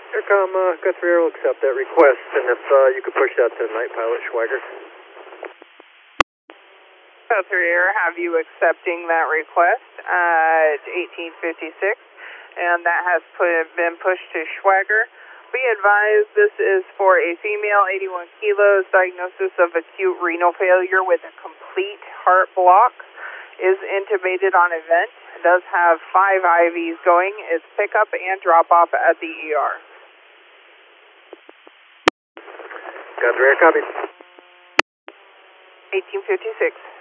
Aircom, Guthrie Air will accept that request, and if you could push that to Night Pilot Schweiger. Guthrie Air, have you accepting that request at 1856, and that has been pushed to Schweiger. Be advised, this is for a female, 81 kilos, diagnosis of acute renal failure with a complete heart block, is intubated on event, does have 5 IVs going, is pickup and drop off at the ER. Guthrie Air, copy. 1856.